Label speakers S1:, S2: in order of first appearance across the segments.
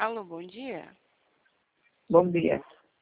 S1: Alô, bom dia.
S2: Bom dia.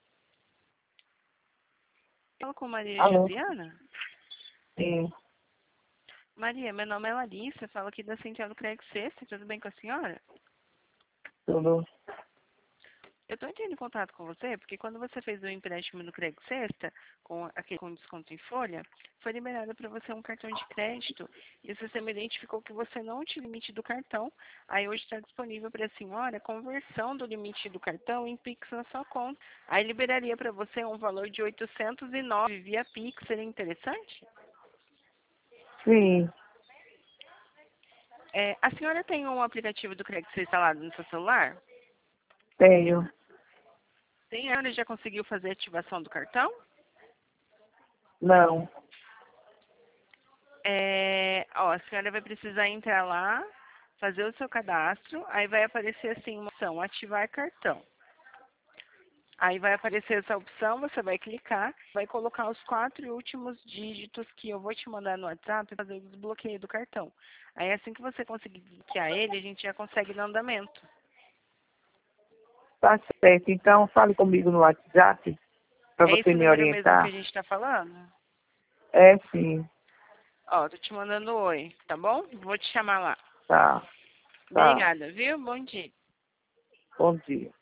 S1: Falo com Maria
S2: Alô?
S1: Josiana?
S2: Sim,
S1: Maria, meu nome é Larissa, falo aqui da Central do Credit Sexta, tudo bem com a senhora?
S2: tudo.
S1: Eu estou entrando em contato com você porque quando você fez o empréstimo no Credit Sexta, com desconto em folha, foi liberado para você um cartão de crédito e o sistema identificou que você não tinha limite do cartão. Aí hoje está disponível para a senhora a conversão do limite do cartão em Pix na sua conta. Aí liberaria para você um valor de 809 via Pix, seria interessante?
S2: Sim,
S1: A senhora tem um aplicativo do Credit Sexta instalado no seu celular?
S2: tenho.
S1: Tem, a senhora já conseguiu fazer a ativação do cartão?
S2: Não.
S1: A senhora vai precisar entrar lá, fazer o seu cadastro, aí vai aparecer assim uma opção, ativar cartão. Aí vai aparecer essa opção, você vai clicar, vai colocar os 4 últimos dígitos que eu vou te mandar no WhatsApp e fazer o desbloqueio do cartão. Aí assim que você conseguir desbloquear ele, a gente já consegue no andamento.
S2: Tá certo. Então, fale comigo no WhatsApp para
S1: É
S2: você
S1: esse
S2: me
S1: número mesmo que a
S2: orientar.
S1: gente está falando?
S2: É, sim.
S1: Ó, tô te mandando oi, tá bom? Vou te chamar lá.
S2: Tá, tá.
S1: Obrigada, viu? Bom dia.
S2: Bom dia.